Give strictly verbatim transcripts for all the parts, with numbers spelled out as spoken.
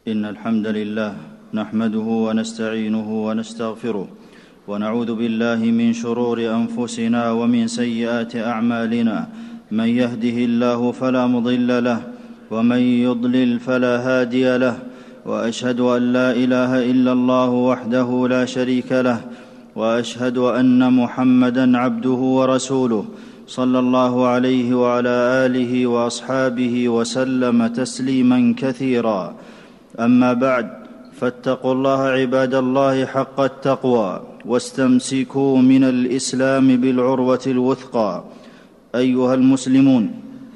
إن الحمد لله نحمده ونستعينه ونستغفره ونعوذ بالله من شرور أنفسنا ومن سيئات أعمالنا. من يهده الله فلا مضل له ومن يضلل فلا هادي له، وأشهد أن لا إله إلا الله وحده لا شريك له، وأشهد أن محمدًا عبده ورسوله صلى الله عليه وعلى آله وأصحابه وسلم تسليمًا كثيرًا. أما بعد، فاتقوا الله عباد الله حق التقوى، واستمسكوا من الإسلام بالعروة الوثقى. أيها المسلمون،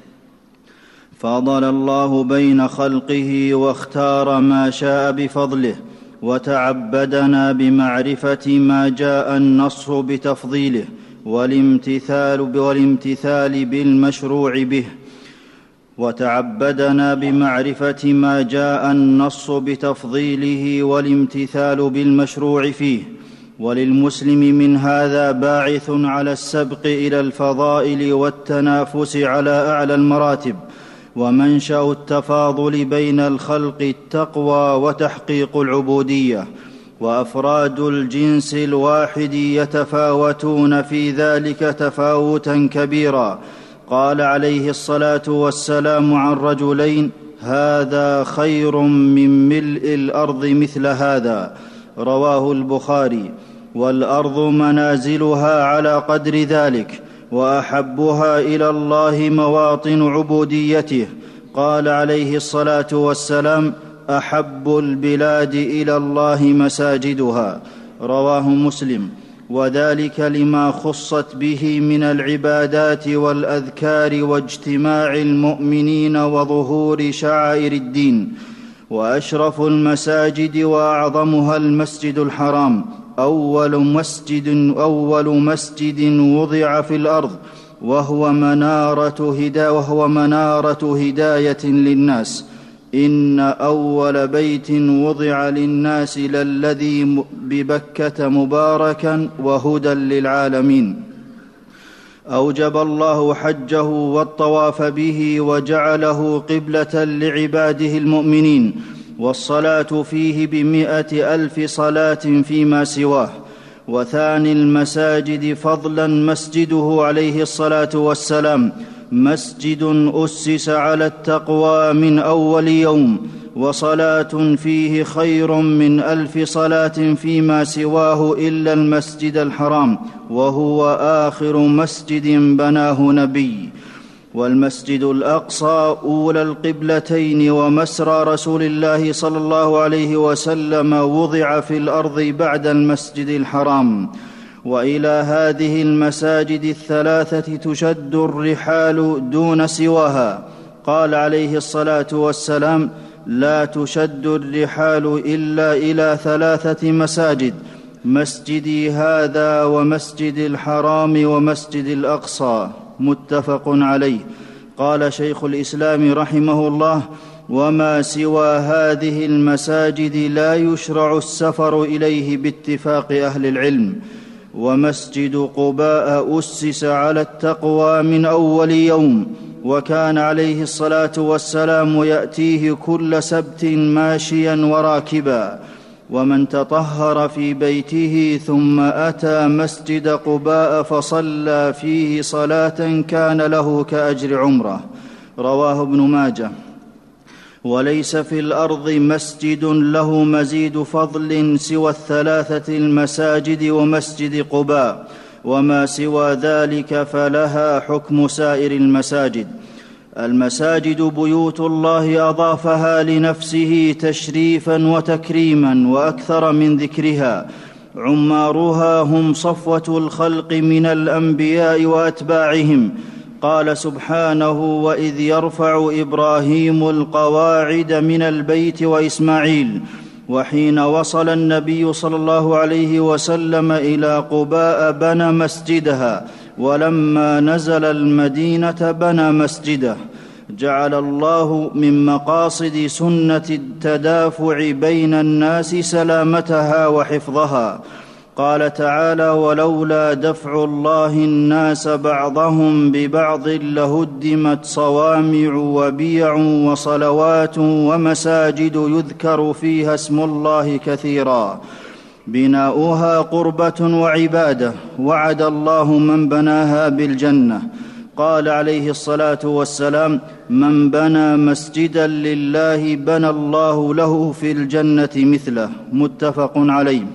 فضل الله بين خلقه واختار ما شاء بفضله، وتعبدنا بمعرفة ما جاء النص بتفضيله والامتثال والامتثال بالمشروع به وتعبدنا بمعرفة ما جاء النص بتفضيله والامتثال بالمشروع فيه. وللمسلم من هذا باعث على السبق إلى الفضائل والتنافس على أعلى المراتب، ومنشأ التفاضل بين الخلق التقوى وتحقيق العبودية، وأفراد الجنس الواحد يتفاوتون في ذلك تفاوتاً كبيراً. قال عليه الصلاة والسلام عن رجلين: هذا خير من ملء الأرض مثل هذا، رواه البخاري. والأرض منازلها على قدر ذلك، وأحبها إلى الله مواطن عبوديته. قال عليه الصلاة والسلام: أحب البلاد إلى الله مساجدها، رواه مسلم. وذلك لما خصت به من العبادات والأذكار واجتماع المؤمنين وظهور شعائر الدين. وأشرف المساجد وأعظمها المسجد الحرام، أول مسجد, أول مسجد وضع في الأرض، وهو منارة, هدا وهو منارة هداية للناس. إن أول بيت وضع للناس للذي ببكة مباركا وهدى للعالمين. أوجب الله حجه والطواف به، وجعله قبلة لعباده المؤمنين، والصلاة فيه بمائة ألف صلاة فيما سواه. وثاني المساجد فضلا مسجده عليه الصلاة والسلام، مسجد أسس على التقوى من أول يوم، وصلاة فيه خير من ألف صلاة فيما سواه إلا المسجد الحرام، وهو آخر مسجد بناه نبي. والمسجد الأقصى أولى القبلتين ومسرى رسول الله صلى الله عليه وسلم وضع في الأرض بعد المسجد الحرام. وإلى هذه المساجد الثلاثة تشد الرحال دون سواها. قال عليه الصلاة والسلام: لا تشد الرحال إلا إلى ثلاثة مساجد: مسجدي هذا ومسجد الحرام ومسجد الأقصى، متفق عليه. قال شيخ الإسلام رحمه الله: وما سوى هذه المساجد لا يشرع السفر إليه باتفاق أهل العلم. ومسجد قباء أسس على التقوى من أول يوم، وكان عليه الصلاة والسلام يأتيه كل سبت ماشيا وراكبا. ومن تطهر في بيته ثم أتى مسجد قباء فصلى فيه صلاة كان له كأجر عمره، رواه ابن ماجه. وليس في الأرض مسجد له مزيد فضل سوى الثلاثة المساجد ومسجد قباء، وما سوى ذلك فلها حكم سائر المساجد. المساجد بيوت الله أضافها لنفسه تشريفا وتكريما، وأكثر من ذكرها. عمارها هم صفوة الخلق من الأنبياء وأتباعهم. قال سبحانه: وإذ يرفع إبراهيم القواعد من البيت وإسماعيل. وحين وصل النبي صلى الله عليه وسلم إلى قباء بنى مسجدها، ولما نزل المدينة بنى مسجده. جعل الله من مقاصد سنة التدافع بين الناس سلامتها وحفظها. قال تعالى: ولولا دفع الله الناس بعضهم ببعض لهدمت صوامع وبيع وصلوات ومساجد يذكر فيها اسم الله كثيرا بناؤها قربة وعبادة وعد الله من بناها بالجنة. قال عليه الصلاة والسلام: من بنى مسجدا لله بنى الله له في الجنة مثله. متفق عليه.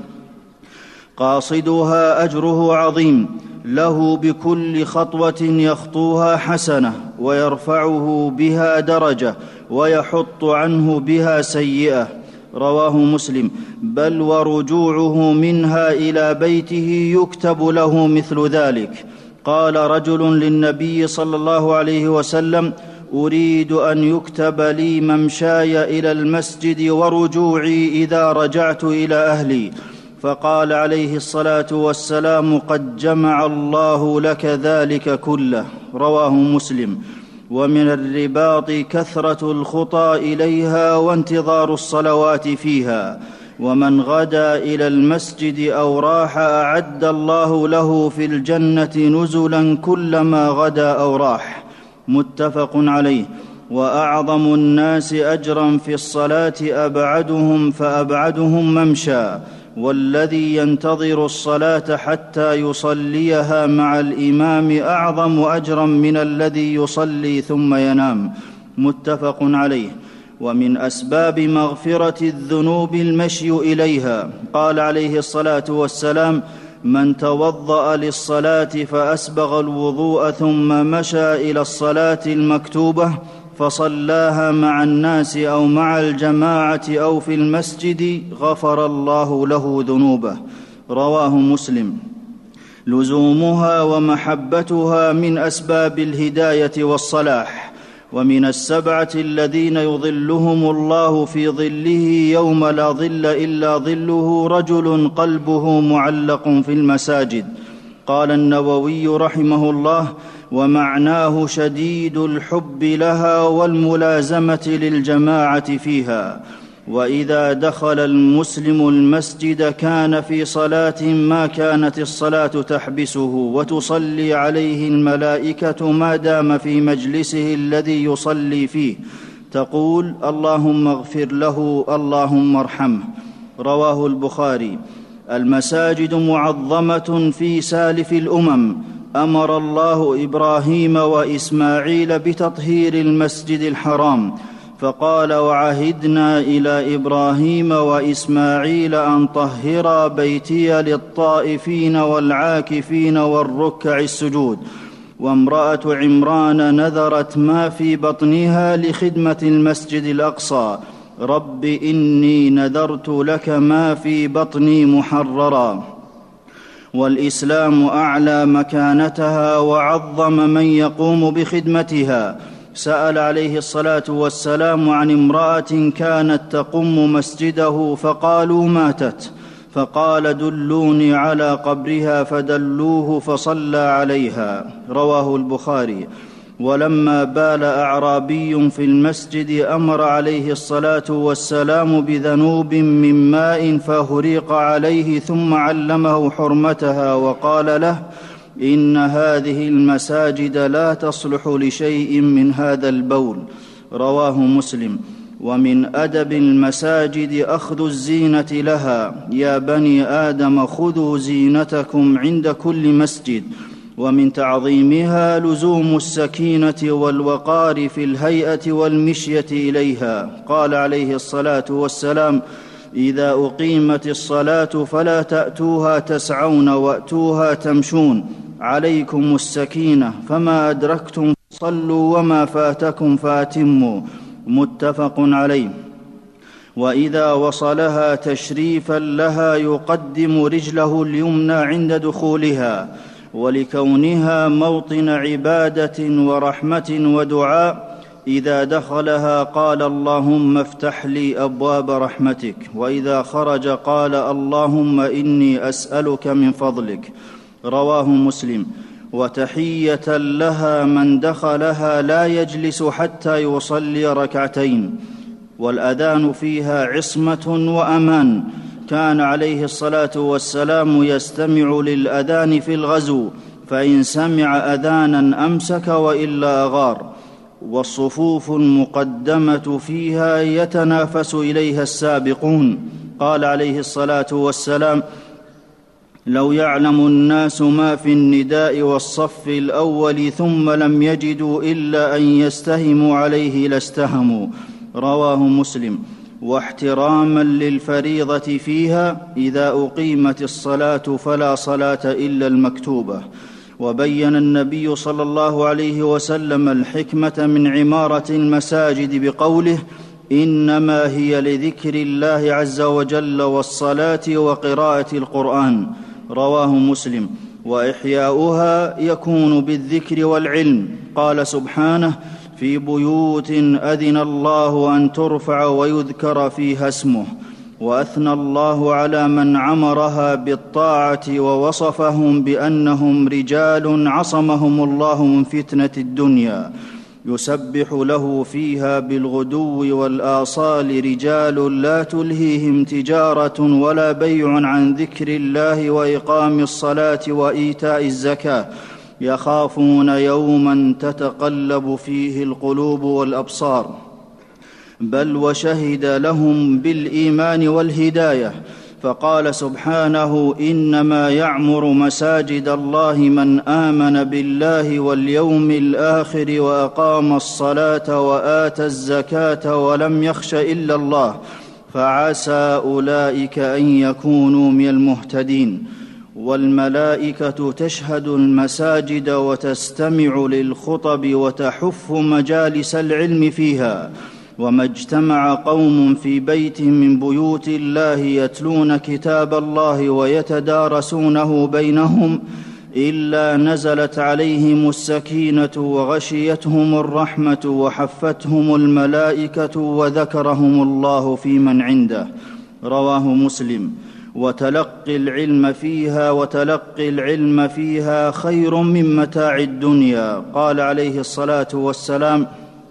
قاصدها أجره عظيم، له بكل خطوة يخطوها حسنة ويرفعه بها درجة ويحط عنه بها سيئة. رواه مسلم. بل ورجوعه منها إلى بيته يكتب له مثل ذلك. قال رجل للنبي صلى الله عليه وسلم: أريد أن يكتب لي ممشاي إلى المسجد ورجوعي إذا رجعت إلى أهلي. فقال عليه الصلاة والسلام: قد جمع الله لك ذلك كله. رواه مسلم. ومن الرباط كثرة الخطى إليها وانتظار الصلوات فيها. ومن غدا إلى المسجد أو راح أعد الله له في الجنة نزلا كلما غدا أو راح. متفق عليه. وأعظم الناس أجرا في الصلاة أبعدهم فأبعدهم ممشى، والذي ينتظر الصلاة حتى يصليها مع الإمام أعظم أجرا من الذي يصلي ثم ينام. متفق عليه. ومن أسباب مغفرة الذنوب المشي إليها. قال عليه الصلاة والسلام: من توضأ للصلاة فأسبغ الوضوء ثم مشى إلى الصلاة المكتوبة فصلاها مع الناس أو مع الجماعة أو في المسجد غفر الله له ذنوبه. رواه مسلم. لزومها ومحبتها من أسباب الهداية والصلاح. ومن السبعة الذين يظلهم الله في ظله يوم لا ظل إلا ظله رجل قلبه معلق في المساجد. قال النووي رحمه الله: ومعناه شديد الحب لها والملازمة للجماعة فيها. وإذا دخل المسلم المسجد كان في صلاة ما كانت الصلاة تحبسه وتصلي عليه الملائكة ما دام في مجلسه الذي يصلي فيه، تقول: اللهم اغفر له، اللهم ارحمه. رواه البخاري. المساجد معظمة في سالف الأمم. أمر الله إبراهيم وإسماعيل بتطهير المسجد الحرام، فقال: وعهدنا إلى إبراهيم وإسماعيل أن طهرا بيتي للطائفين والعاكفين والركع السجود. وامرأة عمران نذرت ما في بطنها لخدمة المسجد الأقصى: رب إني نذرت لك ما في بطني محررا. والإسلام أعلى مكانتها وعظم من يقوم بخدمتها. سأل عليه الصلاة والسلام عن امرأة كانت تقم مسجده فقالوا: ماتت. فقال: دلوني على قبرها، فدلوه فصلى عليها. رواه البخاري. ولما بال أعرابي في المسجد أمر عليه الصلاة والسلام بذنوب من ماء فهريق عليه، ثم علمه حرمتها وقال له: إن هذه المساجد لا تصلح لشيء من هذا البول. رواه مسلم. ومن أدب المساجد أخذ الزينة لها. يا بني آدم خذوا زينتكم عند كل مسجد. ومن تعظيمها لزوم السكينة والوقار في الهيئة والمشية إليها. قال عليه الصلاة والسلام: إذا أقيمت الصلاة فلا تأتوها تسعون وأتوها تمشون، عليكم السكينة، فما أدركتم صلوا وما فاتكم فاتموا. متفق عليه. وإذا وصلها تشريفا لها يقدم رجله اليمنى عند دخولها، ولكونها موطن عبادة ورحمة ودعاء. إذا دخلها قال: اللهم افتح لي أبواب رحمتك. وإذا خرج قال: اللهم إني أسألك من فضلك. رواه مسلم. وتحية لها من دخلها لا يجلس حتى يصلي ركعتين. والأذان فيها عصمة وأمان، كان عليه الصلاة والسلام يستمع للأذان في الغزو، فإن سمع أذانا أمسك وإلا أغار، والصفوف المقدمة فيها يتنافس إليها السابقون. قال عليه الصلاة والسلام: لو يعلم الناس ما في النداء والصف الأول ثم لم يجدوا إلا أن يستهموا عليه لاستهموا. رواه مسلم. واحتراما للفريضة فيها، إذا أقيمت الصلاة فلا صلاة إلا المكتوبة. وبين النبي صلى الله عليه وسلم الحكمة من عمارة المساجد بقوله: إنما هي لذكر الله عز وجل والصلاة وقراءة القرآن. رواه مسلم. وإحياؤها يكون بالذكر والعلم. قال سبحانه: في بيوت أذن الله أن ترفع ويذكر فيها اسمه. وأثنى الله على من عمرها بالطاعة ووصفهم بأنهم رجال عصمهم الله من فتنة الدنيا، يسبح له فيها بالغدو والآصال رجال لا تلهيهم تجارة ولا بيع عن ذكر الله وإقام الصلاة وإيتاء الزكاة، يخافون يوما تتقلب فيه القلوب والأبصار. بل وشهد لهم بالإيمان والهداية، فقال سبحانه: إنما يعمر مساجد الله من آمن بالله واليوم الآخر وأقام الصلاة وآتى الزكاة ولم يخش إلا الله، فعسى أولئك أن يكونوا من المهتدين. والملائكة تشهد المساجد وتستمع للخطب وتحف مجالس العلم فيها. وما اجتمع قوم في بيت من بيوت الله يتلون كتاب الله ويتدارسونه بينهم إلا نزلت عليهم السكينة وغشيتهم الرحمة وحفتهم الملائكة وذكرهم الله فيمن عنده. رواه مسلم. وتلقي العلم فيها وتلقي العلم فيها خير من متاع الدنيا. قال عليه الصلاة والسلام: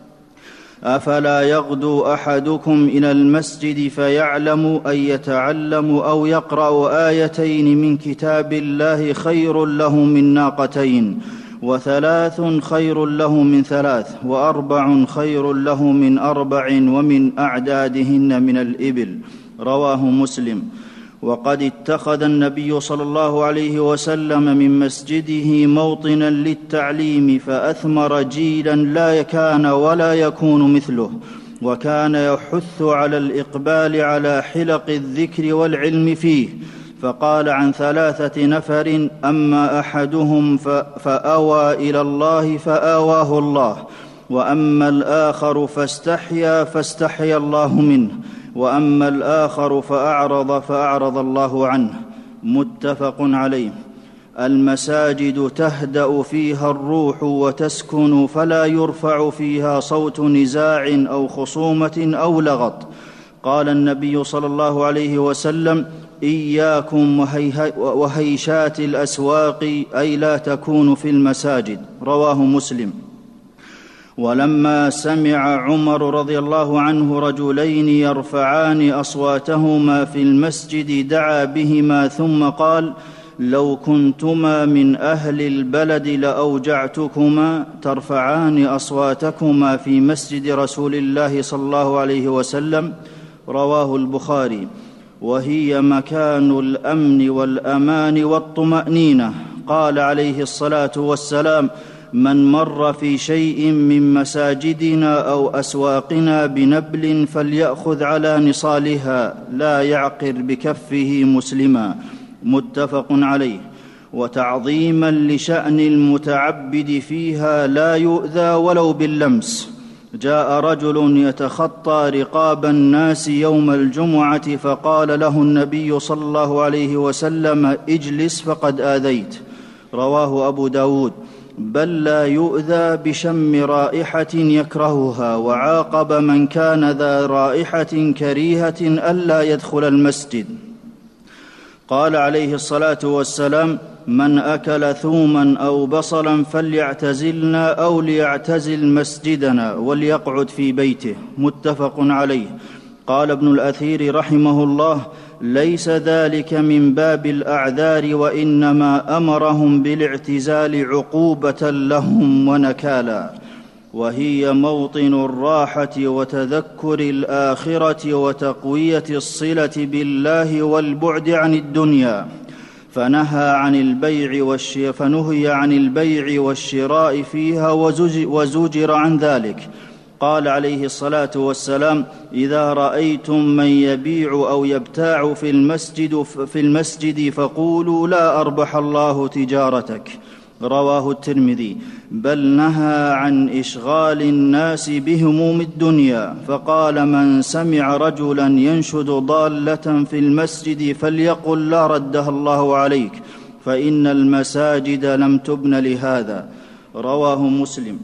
أفلا يغدو أحدكم إلى المسجد فيعلم أن يتعلم أو يقرأ آيتين من كتاب الله خير له من ناقتين، وثلاث خير له من ثلاث، وأربع خير له من أربع ومن أعدادهن من الإبل. رواه مسلم. وقد اتخذ النبي صلى الله عليه وسلم من مسجده موطنا للتعليم، فأثمر جيلا لا كان ولا يكون مثله، وكان يحث على الإقبال على حلق الذكر والعلم فيه. فقال عن ثلاثة نفر: أما أحدهم فأوى إلى الله فآواه الله، وأما الآخر فاستحيا فاستحيا الله منه، وأما الآخر فأعرض فأعرض الله عنه. متفق عليه. المساجد تهدأ فيها الروح وتسكن، فلا يرفع فيها صوت نزاع أو خصومة أو لغط. قال النبي صلى الله عليه وسلم: إياكم وهيشات الأسواق، أي لا تكون في المساجد. رواه مسلم. ولما سمع عمر رضي الله عنه رجلين يرفعان أصواتهما في المسجد دعا بهما ثم قال: لو كنتما من أهل البلد لأوجعتكما ترفعان أصواتكما في مسجد رسول الله صلى الله عليه وسلم. رواه البخاري. وهي مكان الأمن والأمان والطمأنينة. قال عليه الصلاة والسلام: من مر في شيء من مساجدنا أو أسواقنا بنبل فليأخذ على نصالها، لا يعقر بكفه مسلما. متفق عليه. وتعظيما لشأن المتعبد فيها لا يؤذى ولو باللمس. جاء رجل يتخطى رقاب الناس يوم الجمعة، فقال له النبي صلى الله عليه وسلم: اجلس فقد آذيت. رواه أبو داود. بل لا يؤذى بشم رائحة يكرهها، وعاقب من كان ذا رائحة كريهة ألا يدخل المسجد. قال عليه الصلاة والسلام: من أكل ثوما أو بصلا فليعتزلنا أو ليعتزل مسجدنا وليقعد في بيته. متفق عليه. قال ابن الأثير رحمه الله: ليس ذلك من باب الأعذار، وإنما أمرهم بالاعتزال عقوبة لهم ونكالا، وهي موطن الراحة وتذكر الآخرة وتقوية الصلة بالله والبعد عن الدنيا، فنهى عن البيع والشراء فنهي عن البيع والشراء فيها وزجر عن ذلك. قال عليه الصلاة والسلام: إذا رأيتم من يبيع أو يبتاع في المسجد, في المسجد فقولوا لا أربح الله تجارتك. رواه الترمذي. بل نهى عن إشغال الناس بهموم الدنيا، فقال: من سمع رجلا ينشد ضالة في المسجد فليقل لا ردها الله عليك، فإن المساجد لم تبن لهذا. رواه مسلم.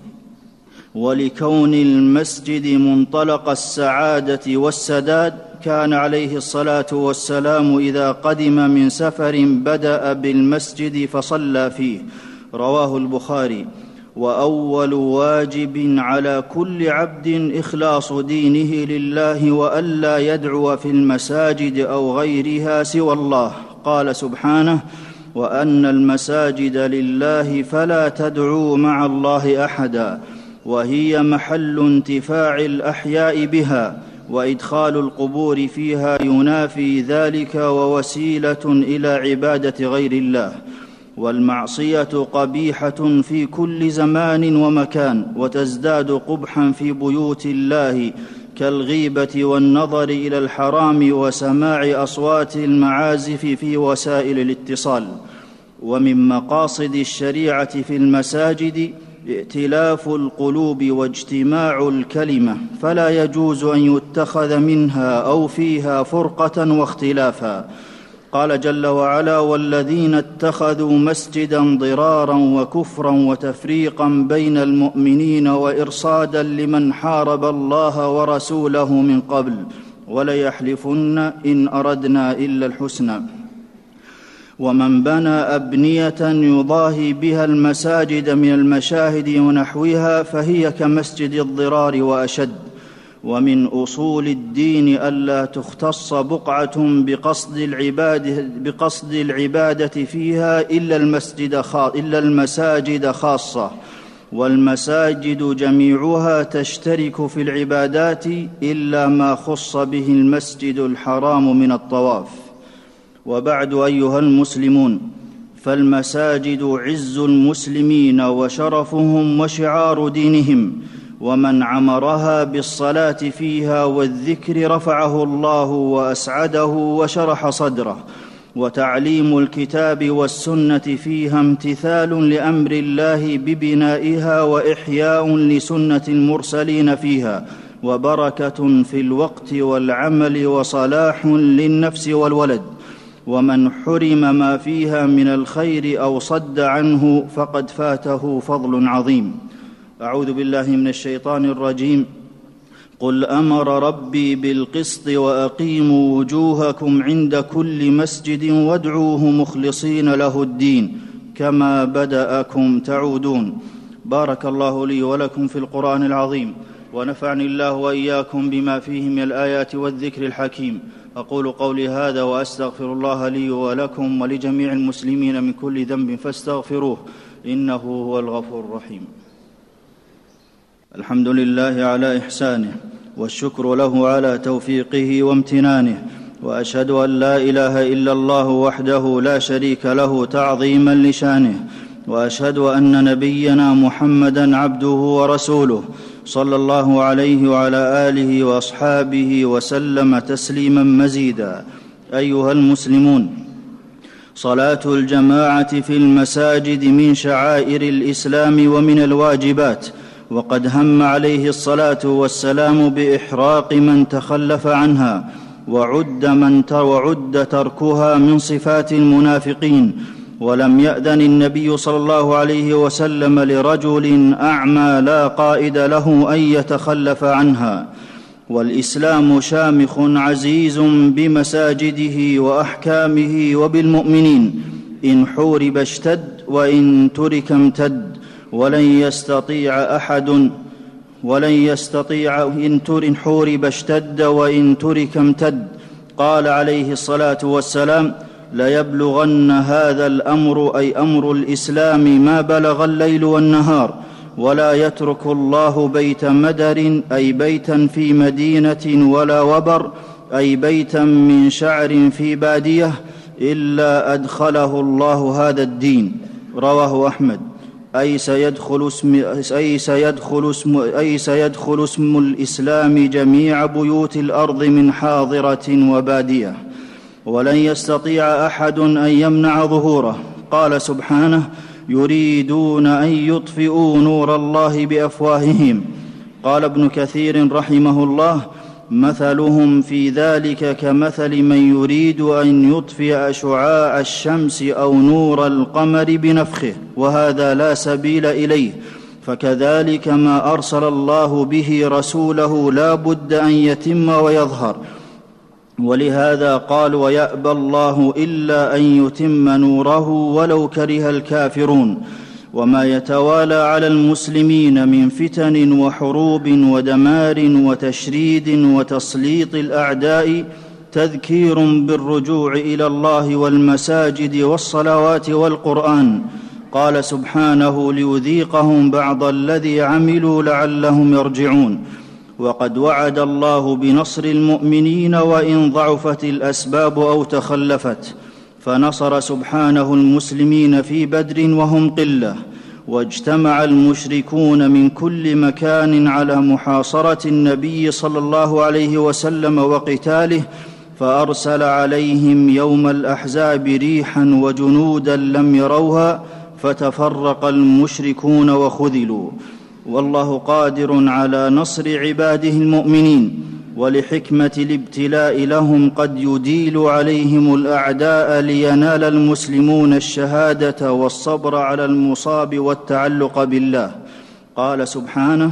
ولكون المسجد منطلق السعادة والسداد، كان عليه الصلاة والسلام إذا قدم من سفر بدأ بالمسجد فصلى فيه. رواه البخاري. وأول واجب على كل عبد إخلاص دينه لله، وألا يدعو في المساجد أو غيرها سوى الله. قال سبحانه: وأن المساجد لله فلا تدعوا مع الله أحدا، وهي محل انتفاع الأحياء بها، وإدخال القبور فيها ينافي ذلك ووسيلة إلى عبادة غير الله. والمعصية قبيحة في كل زمان ومكان، وتزداد قبحا في بيوت الله، كالغيبة والنظر إلى الحرام وسماع أصوات المعازف في وسائل الاتصال. ومن مقاصد الشريعة في المساجد ائتلاف القلوب واجتماع الكلمة، فلا يجوز أن يتخذ منها أو فيها فرقة واختلافا. قال جل وعلا: والذين اتخذوا مسجدا ضرارا وكفرا وتفريقا بين المؤمنين وإرصادا لمن حارب الله ورسوله من قبل وليحلفن إن أردنا إلا الحسنى. ومن بنى أبنية يضاهي بها المساجد من المشاهد ونحوها فهي كمسجد الضرار وأشد. ومن أصول الدين ألا تختص بقعة بقصد العبادة, بقصد العبادة فيها إلا, المسجد إلا المساجد خاصة، والمساجد جميعها تشترك في العبادات إلا ما خص به المسجد الحرام من الطواف. وبعد أيها المسلمون، فالمساجد عز المسلمين وشرفهم وشعار دينهم، ومن عمرها بالصلاة فيها والذكر رفعه الله وأسعده وشرح صدره. وتعليم الكتاب والسنة فيها امتثال لأمر الله ببنائها وإحياء لسنة المرسلين فيها، وبركة في الوقت والعمل وصلاح للنفس والولد. ومن حرم ما فيها من الخير أو صد عنه فقد فاته فضل عظيم. أعوذ بالله من الشيطان الرجيم. قل أمر ربي بالقسط وأقيموا وجوهكم عند كل مسجد وادعوه مخلصين له الدين كما بدأكم تعودون. بارك الله لي ولكم في القرآن العظيم، ونفعني الله وإياكم بما فيه من الآيات والذكر الحكيم. أقول قولي هذا وأستغفر الله لي ولكم ولجميع المسلمين من كل ذنب فاستغفروه إنه هو الغفور الرحيم. الحمد لله على إحسانه، والشكر له على توفيقه وامتنانه، وأشهد أن لا إله إلا الله وحده لا شريك له تعظيما لشانه، وأشهد أن نبينا محمدًا عبده ورسوله صلى الله عليه وعلى آله وأصحابه وسلم تسليما مزيدا. أيها المسلمون، صلاة الجماعة في المساجد من شعائر الإسلام ومن الواجبات، وقد هم عليه الصلاة والسلام بإحراق من تخلف عنها، وعد, من وعد تركها من صفات المنافقين. ولم يأذن النبي صلى الله عليه وسلم لرجل أعمى لا قائد له أن يتخلف عنها. والإسلام شامخ عزيز بمساجده وأحكامه وبالمؤمنين، إن حورب اشتد وإن ترك امتد، ولن يستطيع أحد ولن يستطيع إن حورب اشتد وإن ترك امتد. قال عليه الصلاة والسلام: ليبلغن هذا الأمر أي أمر الإسلام ما بلغ الليل والنهار، ولا يترك الله بيت مدر أي بيتا في مدينة ولا وبر أي بيتا من شعر في بادية إلا أدخله الله هذا الدين. رواه أحمد. أي سيدخل اسم, أي سيدخل اسم, أي سيدخل اسم الإسلام جميع بيوت الأرض من حاضرة وبادية، ولن يستطيع أحد أن يمنع ظهوره. قال سبحانه: يريدون أن يطفئوا نور الله بأفواههم. قال ابن كثير رحمه الله: مثلهم في ذلك كمثل من يريد أن يطفئ شعاع الشمس أو نور القمر بنفخه، وهذا لا سبيل إليه. فكذلك ما أرسل الله به رسوله لا بد أن يتم ويظهر، ولهذا قال: ويأبى الله إلا أن يتم نوره ولو كره الكافرون. وما يتوالى على المسلمين من فتن وحروب ودمار وتشريد وتسليط الأعداء تذكير بالرجوع إلى الله والمساجد والصلوات والقرآن. قال سبحانه: ليذيقهم بعض الذي عملوا لعلهم يرجعون. وقد وعد الله بنصر المؤمنين وإن ضعفت الأسباب أو تخلفت، فنصر سبحانه المسلمين في بدر وهم قلة، واجتمع المشركون من كل مكان على محاصرة النبي صلى الله عليه وسلم وقتاله، فأرسل عليهم يوم الأحزاب ريحا وجنودا لم يروها، فتفرق المشركون وخذلوا. والله قادر على نصر عباده المؤمنين، ولحكمة الابتلاء لهم قد يديل عليهم الأعداء لينال المسلمون الشهادة والصبر على المصاب والتعلق بالله. قال سبحانه: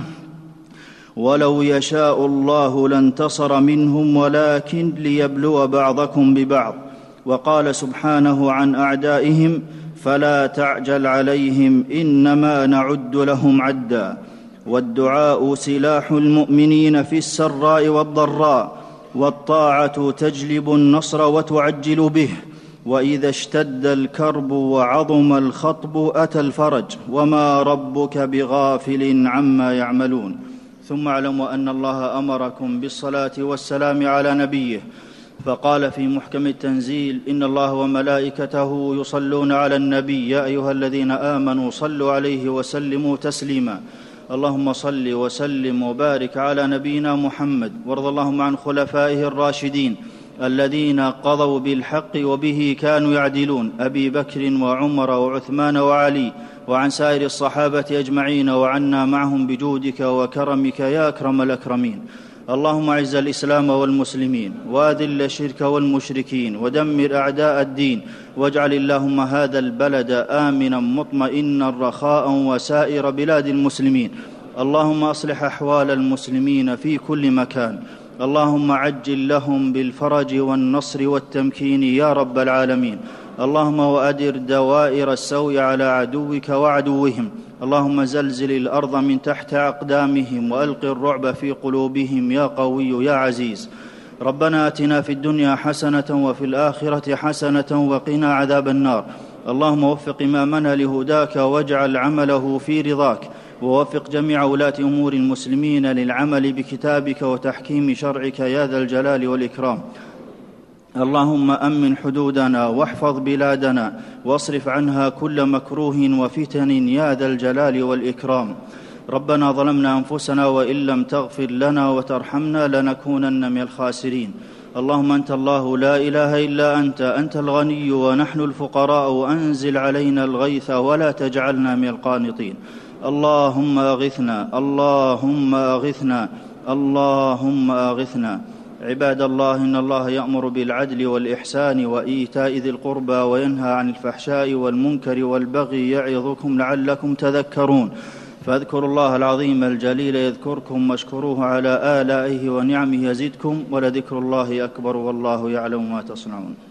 ولو يشاء الله لانتصر منهم ولكن ليبلو بعضكم ببعض. وقال سبحانه عن أعدائهم: فلا تعجل عليهم إنما نعد لهم عدا. والدعاء سلاح المؤمنين في السراء والضراء، والطاعة تجلب النصر وتعجل به، وإذا اشتد الكرب وعظم الخطب أتى الفرج، وما ربك بغافل عما يعملون. ثم اعلموا أن الله أمركم بالصلاة والسلام على نبيه، فقال في محكم التنزيل: إن الله وملائكته يصلون على النبي يا أيها الذين آمنوا صلوا عليه وسلموا تسليما. اللهم صل وسلم وبارك على نبينا محمد، وارض اللهم عن خلفائه الراشدين الذين قضوا بالحق وبه كانوا يعدلون، أبي بكر وعمر وعثمان وعلي، وعن سائر الصحابة أجمعين، وعنا معهم بجودك وكرمك يا أكرم الأكرمين. اللهم اعز الإسلام والمسلمين، وأذل الشرك والمشركين، ودمر أعداء الدين، واجعل اللهم هذا البلد آمنا مطمئنا رخاء وسائر بلاد المسلمين. اللهم أصلح أحوال المسلمين في كل مكان. اللهم عجل لهم بالفرج والنصر والتمكين يا رب العالمين. اللهم وأدر دوائر السوء على عدوك وعدوهم. اللهم زلزل الأرض من تحت أقدامهم، وألق الرعب في قلوبهم يا قوي يا عزيز. ربنا آتنا في الدنيا حسنة وفي الآخرة حسنة وقنا عذاب النار. اللهم وفق إمامنا لهداك، واجعل عمله في رضاك، ووفق جميع ولاة أمور المسلمين للعمل بكتابك وتحكيم شرعك يا ذا الجلال والإكرام. اللهم أمن حدودنا، واحفظ بلادنا، واصرف عنها كل مكروه وفتن يا ذا الجلال والإكرام. ربنا ظلمنا أنفسنا، وإن لم تغفر لنا وترحمنا لنكونن من الخاسرين. اللهم أنت الله لا إله إلا أنت، أنت الغني ونحن الفقراء، أنزل علينا الغيث ولا تجعلنا من القانطين. اللهم أغثنا، اللهم أغثنا، اللهم أغثنا. عباد الله، إن الله يأمر بالعدل والإحسان وإيتاء ذي القربى، وينهى عن الفحشاء والمنكر والبغي، يعظكم لعلكم تذكرون. فاذكروا الله العظيم الجليل يذكركم، واشكروه على آلائه ونعمه يزدكم، ولذكر الله أكبر، والله يعلم ما تصنعون.